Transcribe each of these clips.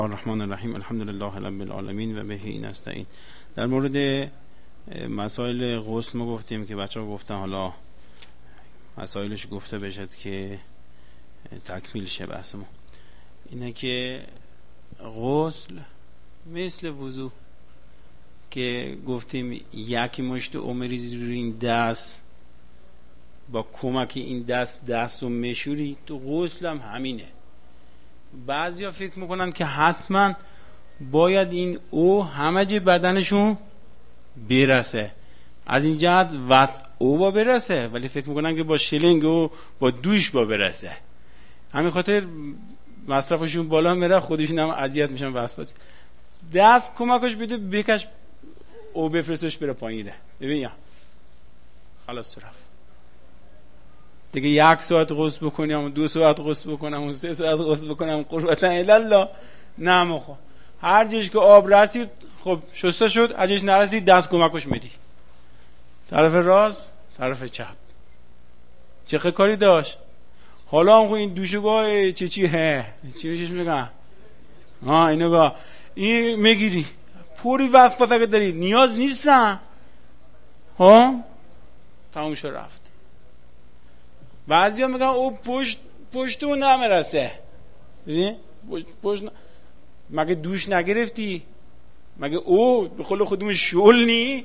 الرحمن الرحیم الحمد لله رب العالمین و بهی نستعین. در مورد مسائل غسل ما گفتیم که بچه‌ها گفتن حالا مسائلش گفته بشد که تکمیل شه بحث ما. اینه که غسل مثل وضو که گفتیم یکی مشت میریزی روی این دست، با کمک این دست رو میشوری، تو غسل هم همینه. بعضیا فکر میکنن که حتما باید این او همه جای بدنشون برسه، از این جهت واسه او با برسه، ولی فکر میکنن که با شلنگ و با دوش با برسه، همین خاطر مصرفشون بالا میره، خودشون هم اذیت میشن وسواسی. دست کمکش بده بکش او بفرستش بره پایینه. ببین یا خلاص رفت دیگه. 1 ساعت غسل بکنم، 2 ساعت غسل بکنم، 3 ساعت غسل بکنم، قربتا الا نه مخو. هر جایش که آب رسید خب شسته شد، هر جایش نرسید دست کمکش میدی، طرف راست طرف چپ. چه کاری داشت؟ حالا هم این دوشگاه چی میشش میگن اینو این میگیری پوری وسواس اگه داری نیاز نیستن تموم شد رفت. بعضی ها میگن او پشت اون نمیرسه. ببین پشت مگه دوش نگرفتی؟ مگه او به قول خودمون شول نی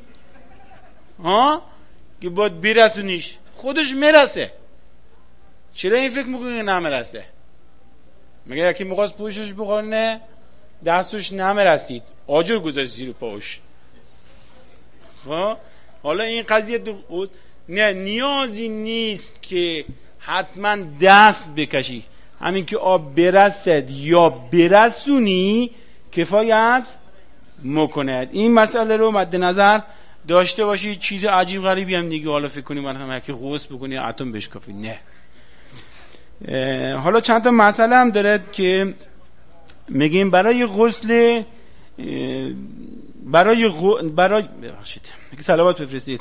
که باید برسونیش؟ خودش میرسه. چرا این فکر میکنی نمیرسه؟ مگه یکی میخواست پشتش بخونه دستش نمیرسید، آجر گذاشت زیر پاش. حالا این قضیه نه نیازی نیست که حتما دست بکشی، همین که آب برسد یا برسونی کفایت میکند. این مسئله رو مد نظر داشته باشی. چیز عجیب غریبی هم دیگه حالا فکر کنی من هم که غسل بکنی اتم بشکافی، نه. حالا چند تا مسئله هم داره که میگیم برای غسل برای ببخشید میگه صلوات بفرستید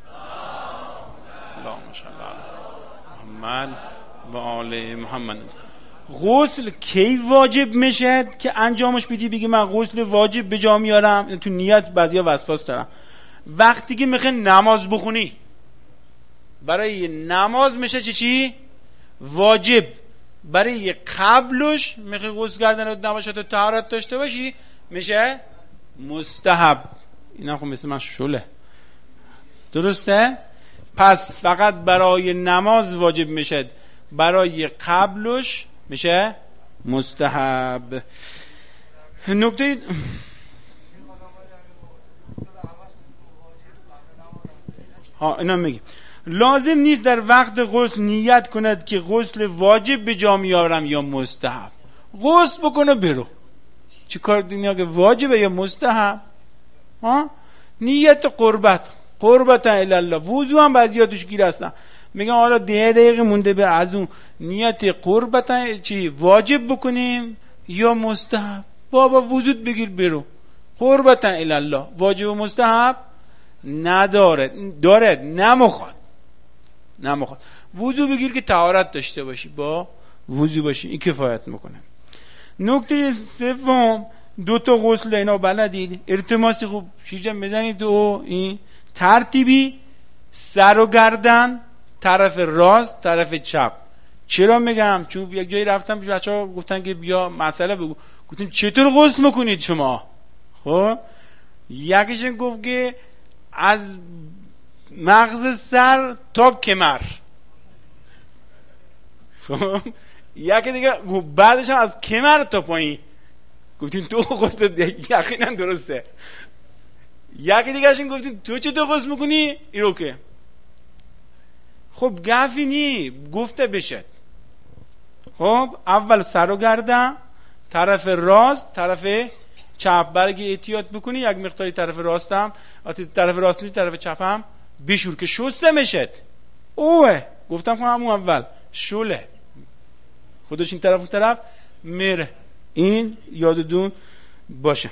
اللهم صل علی محمد و آل محمد. غسل کی واجب میشه که انجامش بدی بگی من غسل واجب به جا میارم؟ تو نیت بعضیا وسواس دارن. وقتی که میخوای نماز بخونی، برای نماز میشه چی واجب. برای قبلش میخوای غسل کردن نباشه تو طهارت داشته باشی میشه مستحب. اینا خب مثل من شله، درسته؟ پس فقط برای نماز واجب میشه، برای قبلش میشه مستحب. نکته اینا میگیم لازم نیست در وقت غسل نیت کند که غسل واجب به جا میارم یا مستحب. غسل بکنه برو، چی کار دنیا که واجبه یا مستحب؟ نیت قربت الی الله. وضو هم بعضیا توش گیر هستن، میگن حالا 10 دقیقه مونده به از اون نیت قربت چی واجب بکنیم یا مستحب. بابا وضو بگیر برو، قربت الی الله. واجب و مستحب داره نمیخواد. وضو بگیر که طهارت داشته باشی، با وضو باشی، این کفایت میکنه. نکته سوم 2 تا غسل اینا بلدید، التماسی خوب شیرجم بزنید و این ترتیبی سر و گردن، طرف راست طرف چپ. چرا میگم؟ چون یک جایی رفتم بچه‌ها گفتن که بیا مسئله بگو، گفتیم چطور غسل میکنید شما؟ خب یکیشون گفت که از مغز سر تا کمر. خب یکی دیگه بعدش هم از کمر تا پایین. گفتیم تو غسل یقینا درسته. یکی دیگه اشون گفتیم تو چطور غسل میکنی؟ اینو که خب گفتی نی گفته بشه. خب اول سر و گردن، طرف راست طرف چپ. برای احتیاط بکنی یک مقداری طرف راستم، طرف راست می طرف چپم بشور که شسته میشد. اوه گفتم که همون اول شوله خودش این طرف و طرف میره. این یادتون باشه.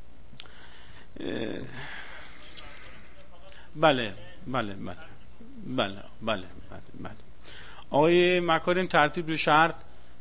بله. آقای مکارم ترتیب رو شرط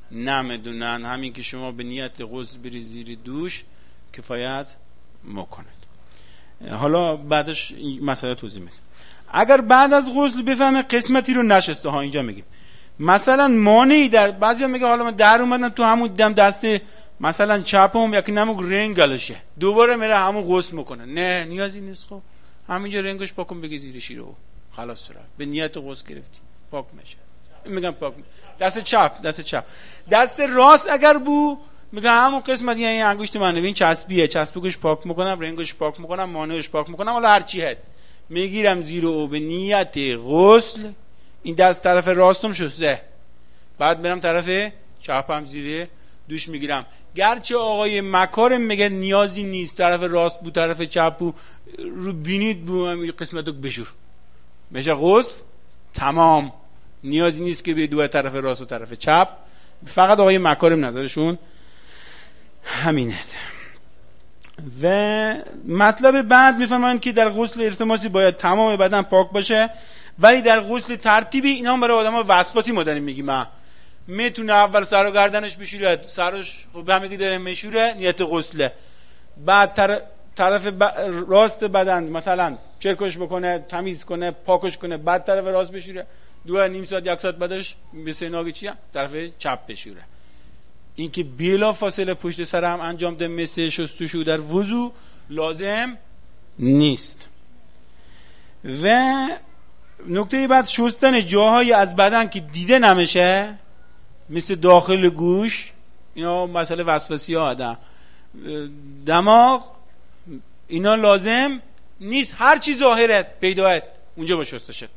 نمیدونن، همین که شما به نیت غسل بری زیر دوش کفایت میکنه. حالا بعدش مسئله توضیح میدم. اگر بعد از غسل بفهمه قسمتی رو نشسته ها، اینجا میگیم مثلا مانعی در بعضیا میگه حالا من در اومدم تو همون دیدم دست مثلا چپم یکی نمو رنگلشه، دوباره میره همون غسل میکنه. نه نیازی نیست، خب همینجا رنگش پاکم بگی زیرش رو خلاص شد، به نیت غسل گرفتی پاک میشه. میگم پاک دست چپ، دست راست اگر بو میگه همون قسمت یعنی انگشت من ببین چسبیگش پاک میکنم، رنگش پاک میکنم، مانعش پاک میکنم، حالا هر چی هست میگیرم زیر او به نیت غسل. این دست طرف راستم شسته، بعد برم طرف چپم زیر دوش میگیرم. گرچه آقای مکارم میگه نیازی نیست طرف راست بو طرف چپ بو رو بینید بو همین قسمتو بشور میشه غسل تمام، نیازی نیست که به دو طرف راست و طرف چپ. فقط آقای مکارم نظرشون همینه. و مطلب بعد میفهمن که در غسل التماسی باید تمام بدن پاک باشه، ولی در غسل ترتیبی اینا هم برای آدم‌ها وسواسی ما داریم میگیم میتونه اول سر و گردنش بشوره، سرش خب همین داره میشوره نیت غسله، بعد طرف راست بدن مثلا چرکش بکنه، تمیز کنه، پاکش کنه، بعد طرف راست بشوره، دو نیم ساعت یک ساعت بعدش به سیناگ چیه طرف چپ بشوره. این که بلا فاصله پشت سر هم انجام ده مثل شستشو در وضو لازم نیست. و نکته بعد شستن جاهای از بدن که دیده نمیشه مثل داخل گوش، اینا مسئله وسواسی ها آدم، دماغ، اینا لازم نیست، هر چی ظاهرت پیدایت اونجا با شسته شد.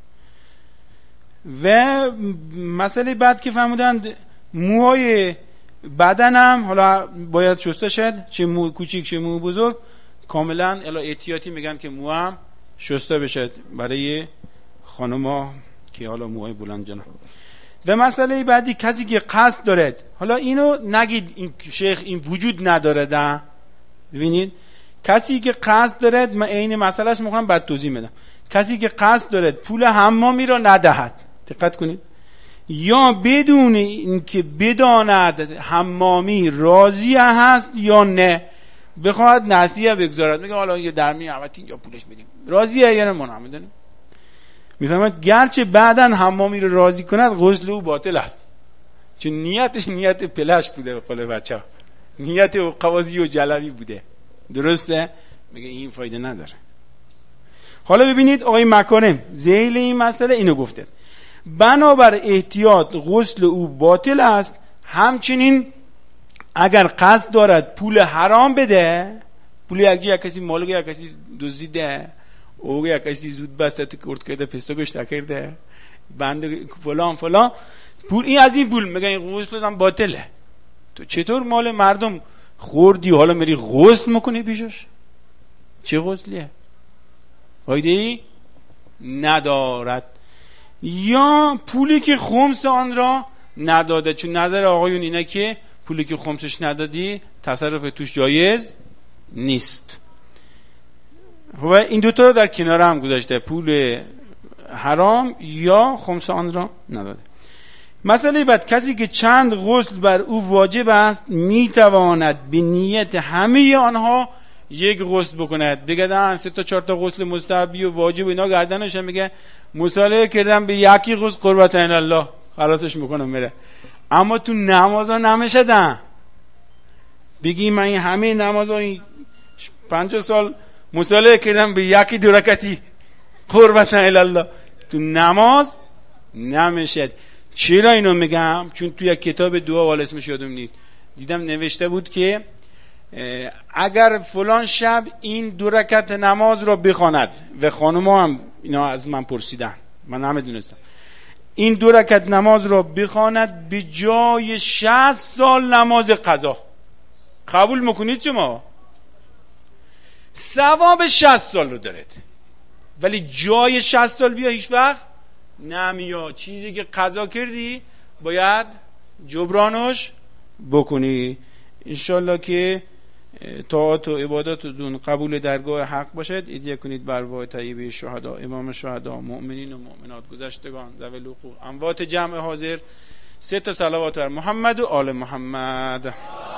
و مسئله بعد که فهمودند موهای بدنم حالا باید شسته شد، چه مو کوچیک چه مو بزرگ، کاملا الا احتیاطی میگن که مو هم شسته بشد برای خانوما که حالا موهای بلند جناب. و مسئله بعدی کسی که قصد دارد، حالا اینو نگید این شیخ این وجود نداره ده، ببینید کسی که قصد دارد، من عین مسئلهش میخوام بعد توضیح بدم، کسی که قصد دارد پول حمامی را ندهد، دقت کنید، یا بدون اینکه بداند حمامی راضی هست یا نه بخواد نصیحه بگذارد، میگه حالا یه درمی البته اینجا پولش بدیم، راضیه یا نه ما نمیدونیم. میفهمد گرچه بعدن حمامی رو راضی کند غسل او باطل است، چون نیتش نیت پلش بوده، به قول بچه‌ها نیت قوازی و جلوی بوده، درسته؟ میگه این فایده نداره. حالا ببینید آقای مکارم ذیل این مسئله اینو گفته، بنابر احتیاط غسل او باطل است، همچنین اگر قصد دارد پول حرام بده، پول یک کسی مالک یک کسی دزدیده، او یک کسی زود بسته تو کرد کرده پستوگش کرده بنده فلان پول، این از این پول میگه این غسل هم باطله. تو چطور مال مردم خوردی حالا میری غسل میکنی پیشش؟ چه غسلیه؟ فایده ای ندارد. یا پولی که خمس آن را نداده، چون نظر آقایون اینه که پولی که خمسش ندادی تصرف توش جایز نیست. و این دوتا رو در کنار هم گذاشته، پول حرام یا خمس آن را نداده. مسئله بعد کسی که چند غسل بر او واجب است میتواند به نیت همه آنها یک غسل بکند. بگه 3 تا 4 تا غسل مستحبی و واجب اینا گردنش میگه مصالحه کردم به یکی غسل قربت الله خلاصش میکنم میره. اما تو نمازا نمیشه بگی من این همه نمازا 50 سال مصالحه کردم به یکی 2 رکعتی قربت الله، تو نماز نمیشه. چرا اینو میگم؟ چون تو یک کتاب دعا وال اسمش یادم نیست دیدم نوشته بود که اگر فلان شب این 2 رکعت نماز را بخواند، و خانوما هم اینا از من پرسیدن من نمیدونستم، این 2 رکعت نماز را بخواند به جای 60 سال نماز قضا، قبول میکنید شما؟ ثواب 60 سال رو دارد، ولی جای 60 سال بیا هیچ وقت نمیاد. چیزی که قضا کردی باید جبرانش بکنی. انشالله که طاعت و عبادات دون قبول درگاه حق باشد. ادعا کنید بر وای طیبه شهدا، امام شهدا، مؤمنین و مؤمنات، گذشتگان، ذوی الحقوق، اموات جمع حاضر 3 تا صلوات بر محمد و آل محمد.